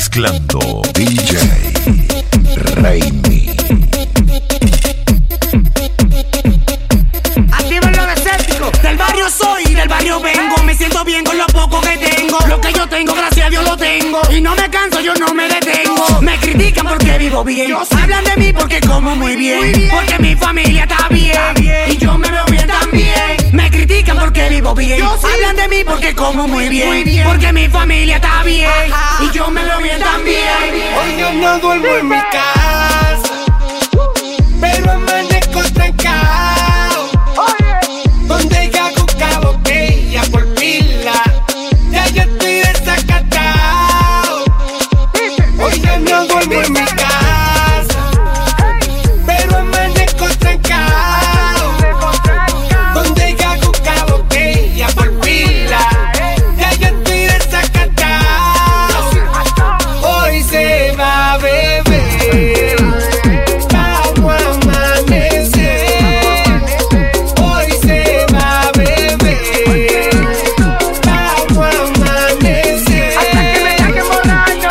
Mezclando DJ Raimi. Activen los escépticos. Del barrio soy y del barrio vengo. Me siento bien con lo poco que tengo. Lo que yo tengo, gracias a Dios lo tengo. Y no me canso, yo no me detengo. Me critican porque vivo bien. Hablan de mí porque como muy bien. Porque mi familia está bien. Y yo me veo bien también. Me critican porque vivo bien. Hablan de mí porque como muy bien. Porque mi familia está bien. Y yo me veo bien también. Hoy yo no duermo en mi casa, pero amanezco trancado. Donde hago cabo botella por pila, ya yo estoy desacatado. Hoy yo no duermo en mi casa, pero amanezco trancado. Donde hago cabo botella por pila, ya yo estoy desacatado. Hoy se va a beber, vamos a amanecer. Hoy se va a beber, vamos a amanecer. Hasta que me deje borracho.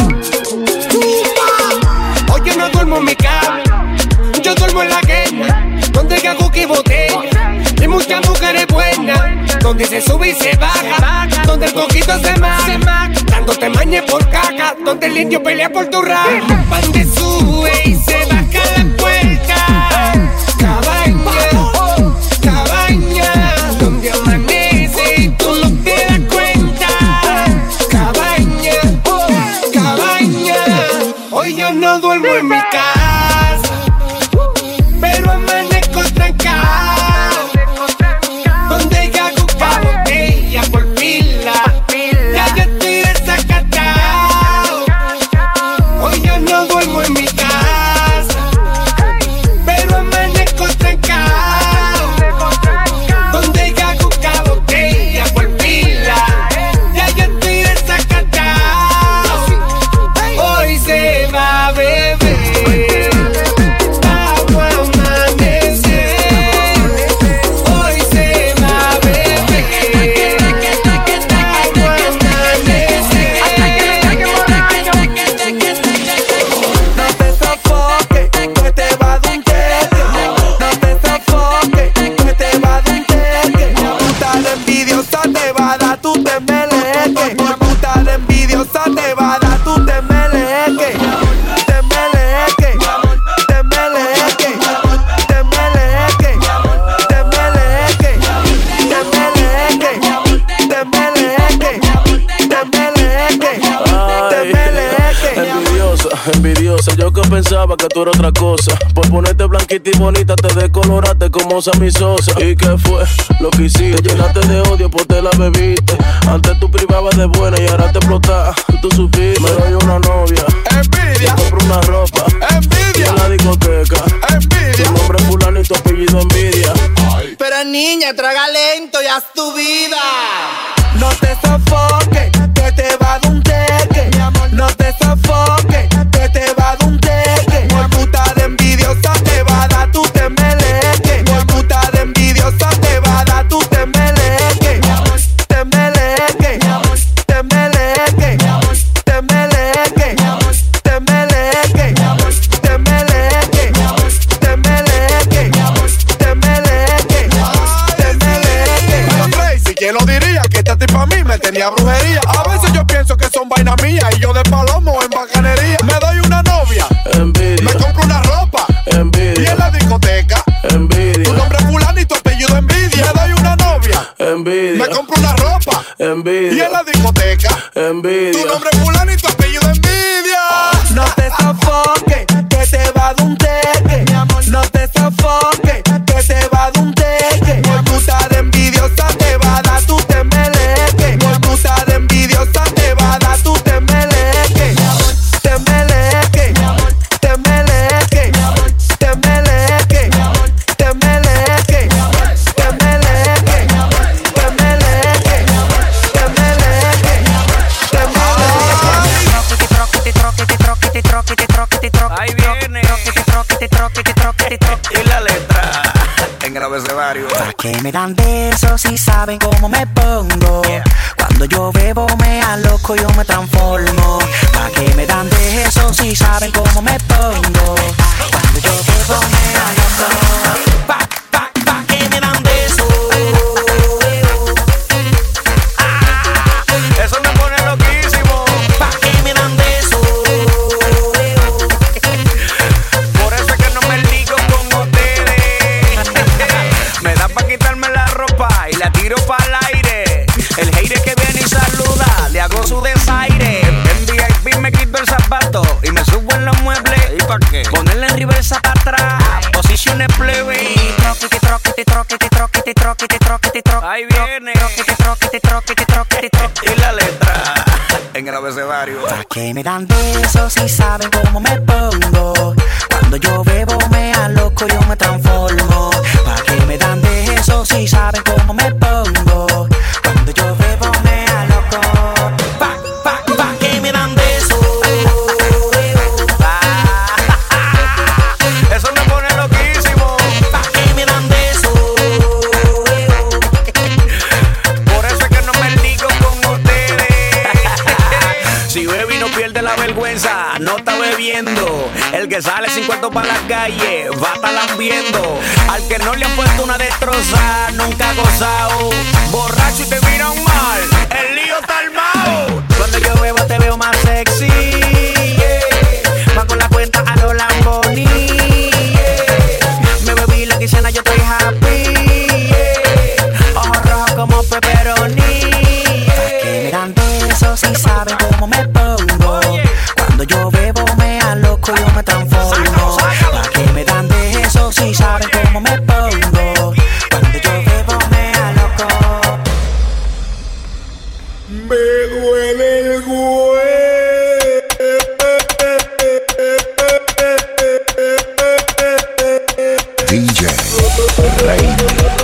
Hoy yo no duermo en mi cama, yo duermo en la guerra, donde hago que botella y muchas mujeres buenas, donde se sube y se baja, donde el coquito se maja, dándote mañe por caca, donde el indio pelea por tu raja, donde sube y se baja la puerta, cabaña, cabaña, donde amanece y tú no te das cuenta, cabaña, cabaña. Hoy yo no duermo en mi casa, pero amanezco trancado. Donde hago cabo botella por pila, ya yo estoy desacatado. Hoy yo no duermo en mi casa, pero amanezco trancado. Donde hago cabo botella por pila, ya yo estoy desacatado. Hoy se va a beber, vamos a amanecer. Hoy se va a beber, vamos a amanecer. Hasta que me deje borracho. No te sofoques, que te va a dar un cheque. No te sofoques, que te va a dar un cheque. Puta de envidiosa te va a dar tu temeleque. Puta de envidiosa te va a dar tu temeleque. Temeleque, temeleque, temeleque, temeleque, temeleque, temeleque, temeleque. Envidiosa, envidiosa, yo que pensaba que tú eras otra cosa. Por ponerte blanquita y bonita te decoloraste como Sammy Sosa. ¿Y qué fue lo que hiciste? Te llenaste de odio pues te la bebiste. Antes tú privabas de buena y ahora te explotas. Tú supiste, me doy una novia, Envidia, te compro una ropa, envidia, en la discoteca, envidia. tu nombre es fulano y tu apellido envidia. Pero niña, traga lento y haz tu vida. No te sofoques, que te va a dar un teque. No te sofoques, que te va a dar un teque. Por puta de envidiosa te va a dar tu temeleque. Por puta de envidiosa te va a dar tu temeleque. Temeleque, temeleque, temeleque, temeleque, temeleque, temeleque, temeleque, temeleque. Pero Tracy, ¿quién lo diría? Que esta tipa a mí me tenía brujería. A veces yo pienso que son vainas mías y yo de palomo en bacanería. Me doy una novia, Envidia, me compro una ropa y envidia, en la discoteca envidia, tu nombre es fulano y tu apellido envidia. Me doy una novia, envidia, me compro una ropa y envidia, en la discoteca envidia. tu nombre es fulano y tu apellido envidia. No te sofoques, que te va a dar un teque. No te sofoques, que te va a dar un teque. Por puta de envidiosa te va a dar tu temeleque. Por puta de envidiosa te va a dar tu temeleque. Temeleque, temeleque, temeleque, temeleque, temeleque, temeleque, temeleque, temeleque. Ahí viene. Y la letra en el abecedario. ¿Para qué me dan besos si saben cómo me pongo? Cuando yo bebo me aloco, yo me transformo. ¿Para qué me dan tiro pa'l aire. El hater que viene y saluda, le hago su desaire. En VIP me quito el zapato y me subo en los muebles. ¿Y pa' qué? Ponerle en reversa para atrás, posiciones plebe. Ahí viene. Y la letra en el abecedario. ¿Pa' qué me dan besos si saben cómo me pongo? Cuando yo bebo me aloco, yo me transformo. ¿Pa' qué me dan besos si saben cómo me pongo? Cuando yo bebo me aloco. ¿Pa' qué me dan besos? Eso me pone loquísimo. ¿Pa' qué me dan besos? Por eso es que no me ligo con ustedes. Si bebe y no pierde la vergüenza, no está bebiendo. El que sale sin cuarto para la calle va a estar lambiendo. Al que no le han puesto una destroza, nunca ha gozado. Borracho y te miran mal, el lío está armado. Cuando yo bebo te veo más sexy, yeah. Va con la cuenta a los Lamborghini, yeah. Me bebí la quincena, yo estoy happy, yeah. Ojos rojos como pepperoni, yeah. ¿Pa' qué me dan besos si saben cómo me pongo? Cuando yo bebo me aloco, yo me transformo. ¿Pa' qué me dan besos si saben cómo me pongo? Cuando yo bebo me aloco. Me duele el DJ Rey.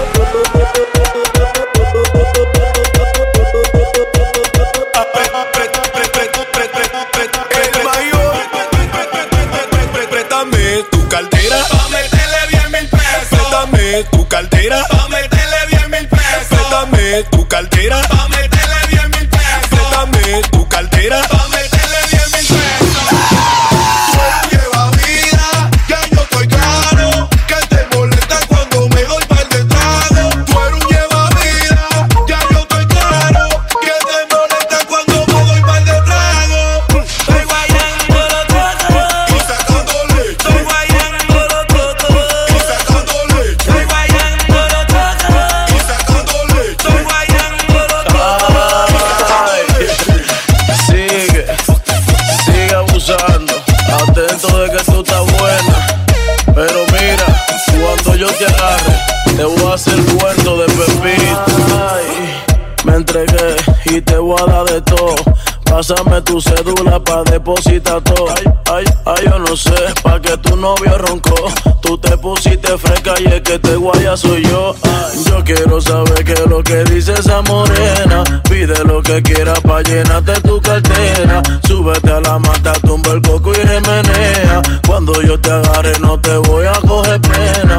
Préstame tu cartera pa' meterle bien 1000 pesos. Préstame tu cartera pa' meterle bien 1000 pesos. Préstame tu cartera pa' meterle bien 1000 pesos. Préstame tu cartera pa' meterle bien 1000 pesos. Tú lleva vida, ya yo estoy claro. Que te molesta cuando me doy par de trago. Tú eres un lleva vida, ya yo estoy claro. Que te molesta cuando me doy par de trago. Estoy guayando los trozos, Y sacando leche, estoy guayando los trozos, y sacando leche, estoy guayando los trozos, y sacando leche. estoy guayando los trozos. Sigue abusando. Atento de que tú estás buena. Pero mira, cuando yo te agarre, te voy a hacer muerto de pepito. Ay, me entregué y te voy a dar de todo. Pásame tu cédula pa' depositar todo. Ay, yo no sé, pa' que tu novio roncó. Tú te pusiste fresca y el que te guaya soy yo. Ay, yo quiero saber qué es lo que dice esa morena. Pide lo que quieras pa' llenarte tu cartera. Súbete a la mata, tumba el coco y remenea. Cuando yo te agarre no te voy a coger pena.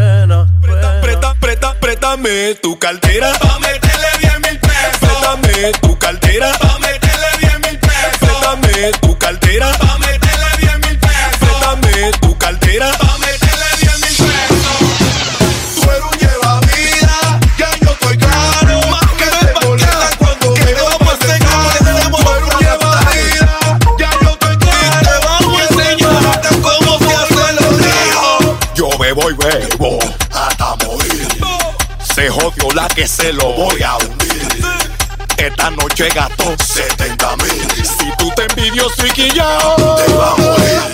Préstame tu cartera pa' meterle bien 1000 pesos. Préstame tu cartera pa' meterle bien 1000 pesos. Préstame tu cartera pa' meterle bien 1000 pesos. Préstame tu cartera pa' meterle bien 1000 pesos. Tú eres un lleva vida, ya yo estoy claro. Que te molesta cuando me doy par de trago. Tú eres un lleva vida, ya yo estoy claro. Y te vamos a enseñar cómo se hace los ríos. Yo bebo y bebo hasta morir. Se jodió la que se lo voy a hundir. Esta noche gastó 70,000. Si tú te envidioso y quillao, te va a morir.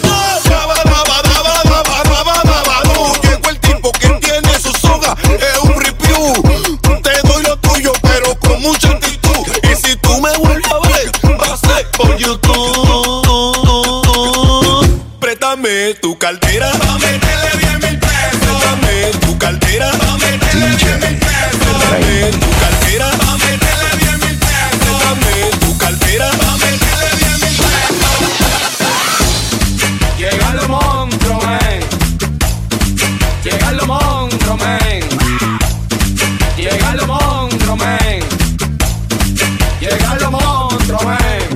Llegó el tipo que tiene su soga, es un review. Te doy lo tuyo, pero con mucha actitud. Y si tú me vuelves a ver, va a ser por YouTube. Préstame tu cartera pa' meterle bien 1000 pesos. Préstame tu cartera pa' meterle bien 1000 pesos. Préstame tu cartera pa' meterle bien 1000 pesos. Préstame tu cartera pa' meterle bien 1000 pesos. Llegan los monstruos, man. Llegan los monstruos, man. Llegan los monstruos, man. Llegan los monstruos, man.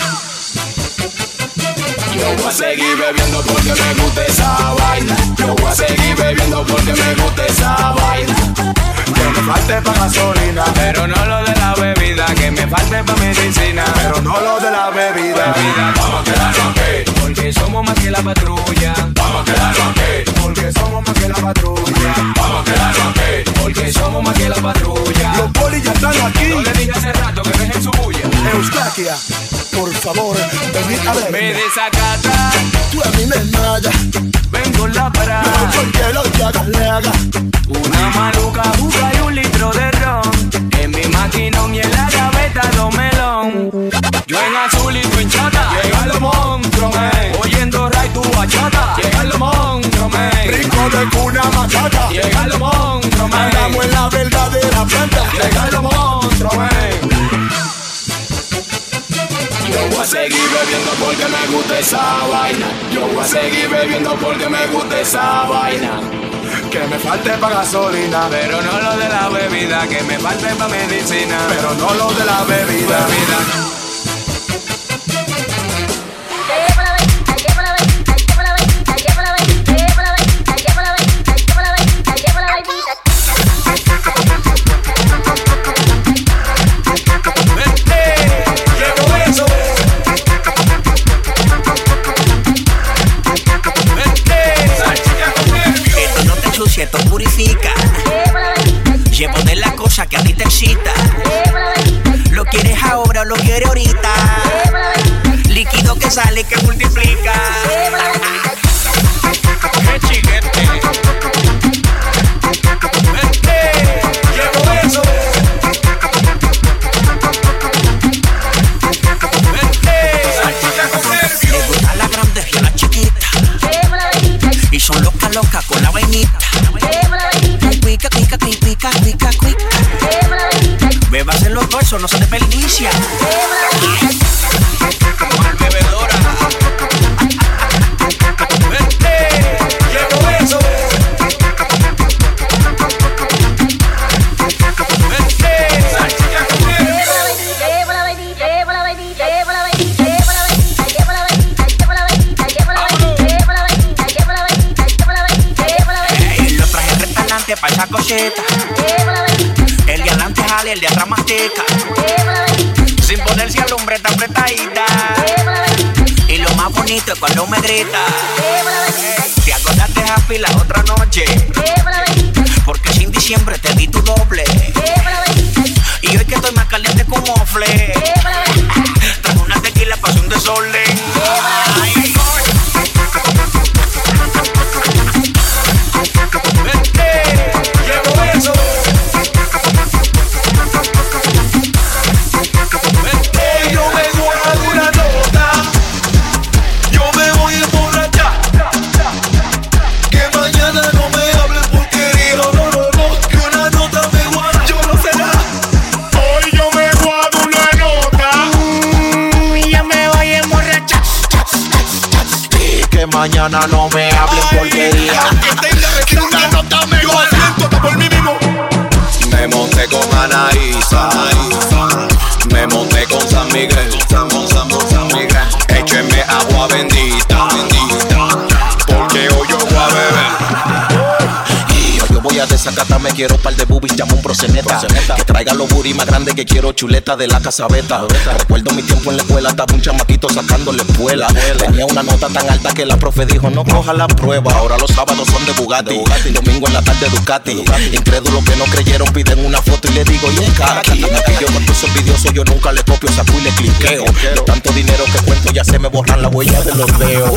Yo voy a seguir bebiendo porque me gusta esa vaina. Yo voy a seguir bebiendo porque me gusta esa vaina. Que me falte pa' gasolina, pero no lo de la bebida. Que me falte pa' medicina, pero no lo de la bebida. Vamos a quedarnos aquí, porque somos más que la patrulla. Vamos a quedarnos aquí, porque somos más que la patrulla. Vamos a quedarnos aquí, porque somos más que la patrulla. están aquí. No le dije hace rato que dejen su bulla. Eustaquia, por favor, ven a ver. Me desacata, Tú a mí me mata. ven con la parada. Porque lo que hagas le haga. Una maluca busca y un litro de ron. En mi maquinón y en la gaveta dos melón. Yo en azul y tú en chata. Llegan los monstruos, oyendo ray tu bachata. Llegan los monstruos, Rico de cuna matata. Llegan los monstruos, Andamos en la verdadera planta. Llegan los monstruos, Yo voy a seguir bebiendo porque me gusta esa vaina. Yo voy a seguir bebiendo porque me gusta esa vaina. Que me falte para gasolina. Pero no lo de la bebida, que me falte pa' medicina. Pero no lo de la bebida. Esto purifica. Llevo de la cosa que a ti te excita. Lo quieres ahora o lo quieres ahorita. Líquido que sale que multiplica. ¡Qué chiquete! Llevo eso. Me gusta la grande y la chiquita. Y son locas con la vainita. Cuica, cuica, cuica, cuica, cuica. Bebas en los bolsos, no se desperdicia. Bebedora. Llevo eso. Lo traje repelante pa' esa coseta. El de adelante jale, el de atrás masteca. Sin ponerse alumbre tan apretadita. Y lo más bonito es cuando me grita. Te acordaste happy la otra noche. Porque sin diciembre te di tu doble. Y hoy que estoy más caliente como mofle. Trajo una tequila pa' hacer un desorden. Ay, llevo eso. Hoy yo vengo a dar una nota. Yo me voy a emborrachar. Que mañana no me hables porquería. No, no, no, no. Que una nota me guarda, yo no será. Hoy yo me voy a dar una nota. Yo me voy a emborrachar. Que mañana no me hablen porquería. Que tenga que una nota me guarda. Yo siento hasta por mí mismo. Me monté con Anaísa, me monté con San Miguel, San Miguel. Échenme agua bendita, porque hoy yo voy a beber. Y hoy yo voy a desacatar, me quiero par de boobies, llamo un proceneta. Que traiga los booty más grandes que quiero, chuleta de la casabeta. Recuerdo mi tiempo en la escuela, estaba un chamaquito sacándole escuela. Tenía una nota tan alta que la profe dijo, no coja la prueba. Ahora los sábados son de Bugatti, domingo en la tarde Ducati. Incrédulos que no creyeron piden una foto y le digo, y es Kaki. Yo cuando soy envidioso, yo nunca le copio, saco y le cliqueo. De tanto dinero que cuento ya se me borran las huellas de los dedos.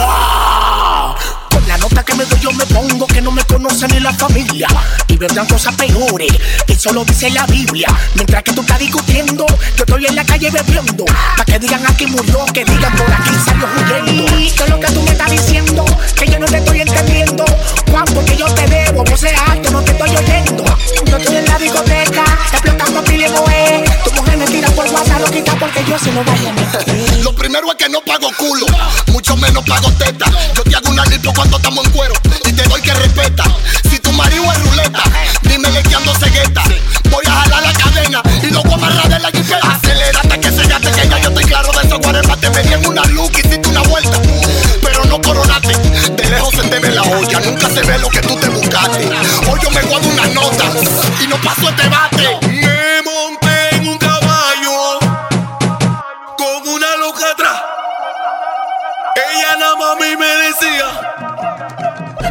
Con la nota que me doy yo me pongo que no me conoce ni la familia. Y vendrán cosas peores, que solo dice la Biblia. Mientras que tú estás discutiendo, yo estoy en la calle bebiendo. Pa' que digan aquí murió, que digan por aquí salió huyendo. ¿Qué es lo que tú me estás diciendo? Que yo no te estoy entendiendo. Cuánto que yo te debo, vos seas alto, no te estoy oyendo. Yo estoy en la discoteca, explotando pile moe. Tu mujer me tira por WhatsApp, lo quita porque yo se lo vaya a meter. Lo primero es que no pago culo, mucho menos pago teta. Yo te hago una lipo cuando estamos en cuero y te doy que respeta. Si tu marido es ruleta, dime que ando cegueta. Voy a jalar la cadena y lo voy a amarrar de la jipeta. Acelérate que se gate, que ya yo estoy claro de eso. Guarema te me di en una look y hiciste una vuelta, pero no coronaste. De lejos se te ve la olla, nunca se ve lo que tú te buscaste. Hoy yo me guardo una nota y no paso el debate. Me monté en un caballo con una loca atrás. Ella nada más a mí me decía,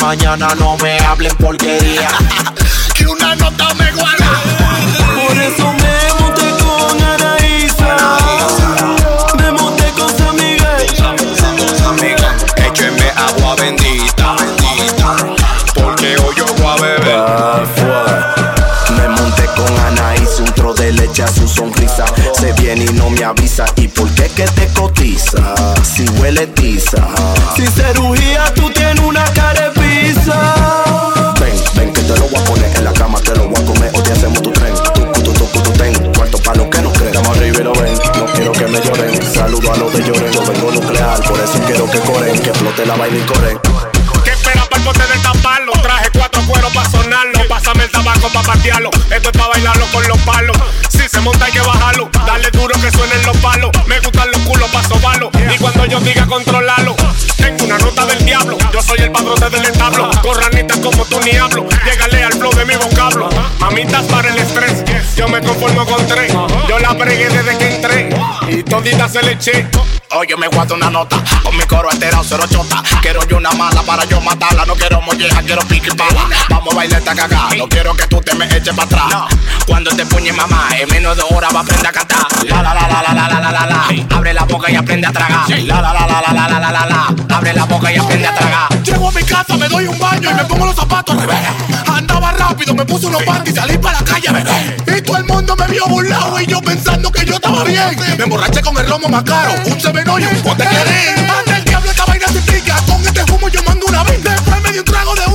mañana no me hablen porquería. Que una nota me guarda. Por eso me monté con Anaísa. Me monté con San Miguel. Échenme agua bendita, porque hoy yo voy a beber. Me monté con Anaísa, un tro de leche a su sonrisa. Se viene y no me avisa. ¿Y por qué que te cotiza? Si huele tiza. Sin cirugía tú tienes una cara de pizza. Ven que te lo voy a poner en la cama, te lo voy a comer. Hoy te hacemos tu tren. Tu ten. Cuarto pa' los que no creen. Estamos arriba y lo ven. No quiero que me lloren. Saludo a los de lloren. Yo vengo nuclear, por eso quiero que corren. Que explote la vaina y corren. ¿Qué espera para el bote de taparlo? Traje 4 cueros para sonarlo. Pásame el tabaco para patearlo. Esto es para bailarlo con los palos. Si se monta hay que bajarlo. Dale duro que suenen los palos. Me gustan los culos para sobarlo. Y cuando yo diga controlarlo, tengo una nota del diablo. Yo soy el padrote del establo. Con ranitas como tú ni hablo. Llegale al flow de mi vocablo. Mamitas para el estrés. Yo me conformo con 3. Yo la bregué desde que entré. Y todita se le eché. Oye, me guardo una nota, con mi coro alterado, cero chota. Quiero yo una mala para yo matarla. No quiero molleja, quiero pique y pala. Vamos a bailar esta cagada, no quiero que tú te me eches para atrás. No. Cuando te puñe mamá, en menos de hora va a aprender a cantar. La la la la la la la la la la. Abre la boca y aprende a tragar. La la la la la la la la la la. Abre la boca y aprende a tragar. Llego a mi casa, me doy un baño y me pongo los zapatos al revés. Andaba rápido, me puse unos panties y salí para la calle, bebé. Y todo el mundo me vio burlado y yo pensando que yo estaba bien. Me emborraché con el romo más caro, un sevenoyo y un pote querés. Anda el diablo, esta vaina se pica. Con este humo yo mando una vez. Después me di un trago de